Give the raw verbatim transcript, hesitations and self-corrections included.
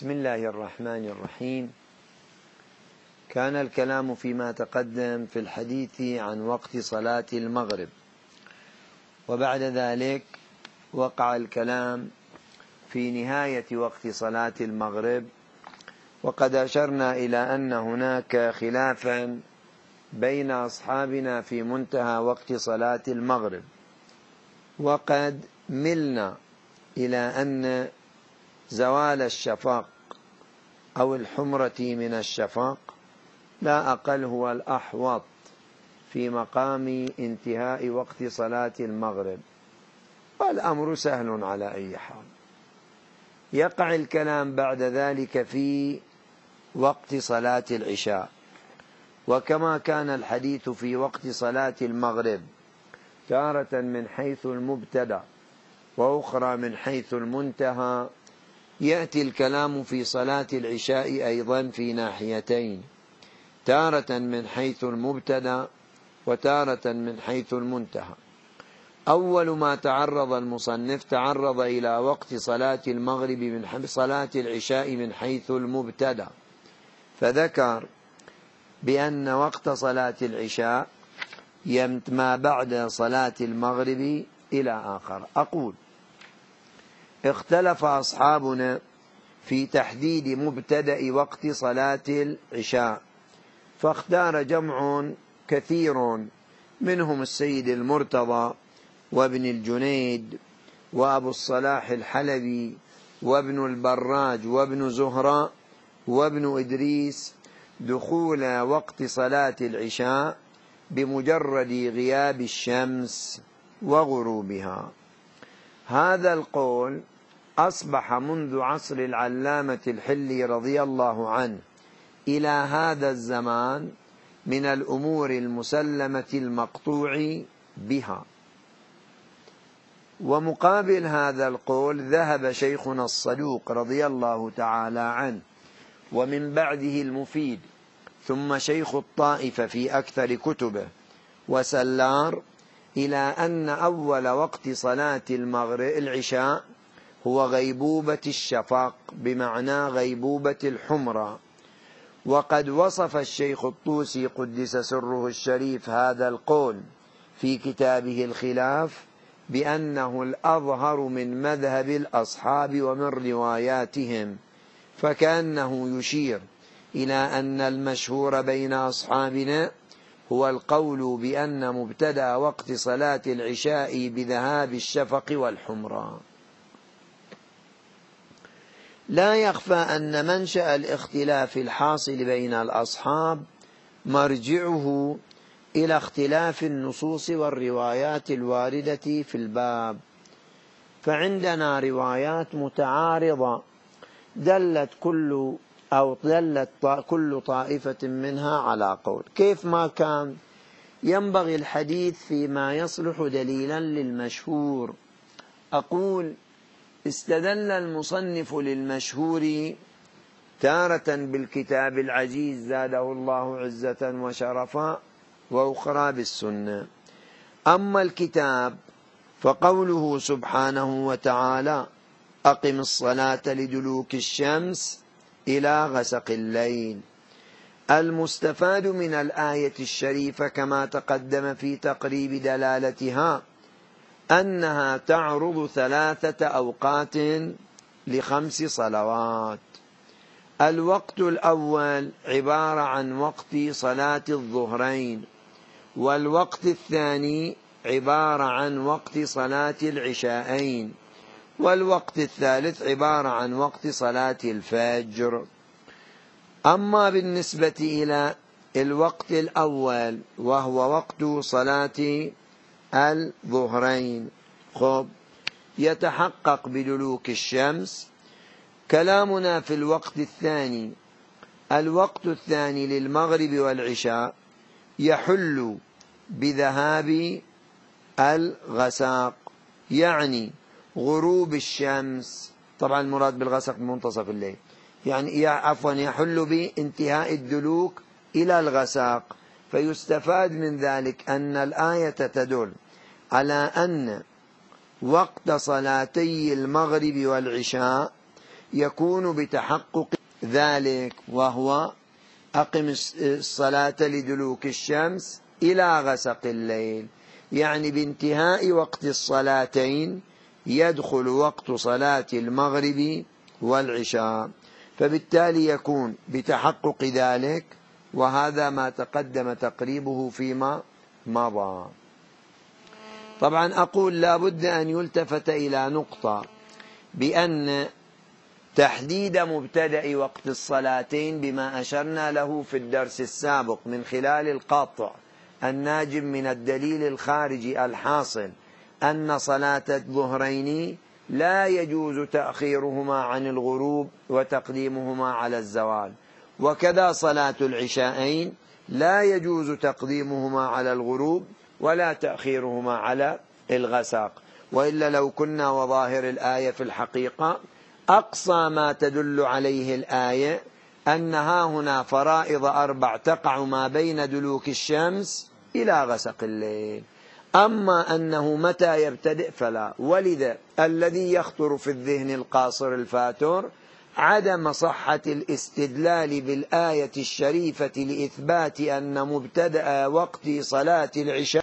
بسم الله الرحمن الرحيم. كان الكلام فيما تقدم في الحديث عن وقت صلاة المغرب، وبعد ذلك وقع الكلام في نهاية وقت صلاة المغرب، وقد أشرنا إلى أن هناك خلافا بين أصحابنا في منتهى وقت صلاة المغرب، وقد ملنا إلى أن زوال الشفق أو الحمرة من الشفق لا أقل هو الأحوط في مقام انتهاء وقت صلاة المغرب، والأمر سهل على أي حال. يقع الكلام بعد ذلك في وقت صلاة العشاء، وكما كان الحديث في وقت صلاة المغرب تارة من حيث المبتدأ وأخرى من حيث المنتهى، يأتي الكلام في صلاة العشاء أيضا في ناحيتين، تارة من حيث المبتدأ وتارة من حيث المنتهى. أول ما تعرض المصنف تعرض إلى وقت صلاة المغرب من صلاة العشاء من حيث المبتدأ، فذكر بأن وقت صلاة العشاء ما بعد صلاة المغرب إلى آخر. أقول اختلف أصحابنا في تحديد مبتدأ وقت صلاة العشاء، فاختار جمع كثير منهم السيد المرتضى وابن الجنيد وأبو الصلاح الحلبي وابن البراج وابن زهراء وابن إدريس دخول وقت صلاة العشاء بمجرد غياب الشمس وغروبها. هذا القول أصبح منذ عصر العلامة الحلي رضي الله عنه إلى هذا الزمان من الأمور المسلمة المقطوع بها. ومقابل هذا القول ذهب شيخنا الصدوق رضي الله تعالى عنه، ومن بعده المفيد، ثم شيخ الطائفة في أكثر كتبه وسلار، إلى أن أول وقت صلاة المغرب العشاء هو غيبوبة الشفق، بمعنى غيبوبة الحمرة. وقد وصف الشيخ الطوسي قدس سره الشريف هذا القول في كتابه الخلاف بأنه الأظهر من مذهب الأصحاب ومن رواياتهم، فكأنه يشير إلى أن المشهور بين أصحابنا هو القول بأن مبتدأ وقت صلاة العشاء بذهاب الشفق والحمرة. لا يخفى أن منشأ الاختلاف الحاصل بين الأصحاب مرجعه إلى اختلاف النصوص والروايات الواردة في الباب، فعندنا روايات متعارضة دلت كل أو دلت كل طائفة منها على قول. كيف ما كان ينبغي الحديث فيما يصلح دليلا للمشهور. أقول استدل المصنف للمشهور تارة بالكتاب العزيز زاده الله عزة وشرفا، وأخرى بالسنة. أما الكتاب فقوله سبحانه وتعالى أقم الصلاة لدلوك الشمس إلى غسق الليل. المستفاد من الآية الشريفة كما تقدم في تقريب دلالتها أنها تعرض ثلاثة أوقات لخمس صلوات. الوقت الأول عبارة عن وقت صلاة الظهرين، والوقت الثاني عبارة عن وقت صلاة العشاءين، والوقت الثالث عبارة عن وقت صلاة الفجر. أما بالنسبة إلى الوقت الأول وهو وقت صلاة الظهرين، خب يتحقق بدلوك الشمس. كلامنا في الوقت الثاني، الوقت الثاني للمغرب والعشاء يحل بذهاب الغساق، يعني غروب الشمس. طبعا المراد بالغسق منتصف الليل، يعني عفوا يحل بانتهاء الدلوك إلى الغساق. فيستفاد من ذلك أن الآية تدل على أن وقت صلاتي المغرب والعشاء يكون بتحقق ذلك، وهو أقم الصلاة لدلوك الشمس إلى غسق الليل، يعني بانتهاء وقت الصلاتين يدخل وقت صلاة المغرب والعشاء، فبالتالي يكون بتحقق ذلك، وهذا ما تقدم تقريبه فيما مضى. طبعا أقول لا بد أن يلتفت إلى نقطة، بأن تحديد مبتدأ وقت الصلاتين بما أشرنا له في الدرس السابق من خلال القاطع الناجم من الدليل الخارجي الحاصل أن صلاة الظهرين لا يجوز تأخيرهما عن الغروب وتقديمهما على الزوال، وكذا صلاة العشاءين لا يجوز تقديمهما على الغروب ولا تأخيرهما على الغساق. وإلا لو كنا وظاهر الآية في الحقيقة أقصى ما تدل عليه الآية أنها هنا فرائض أربع تقع ما بين دلوك الشمس إلى غسق الليل، أما أنه متى يبتدئ فلا. ولذا الذي يخطر في الذهن القاصر الفاتر عدم صحة الاستدلال بالآية الشريفة لإثبات أن مبتدأ وقت صلاة العشاء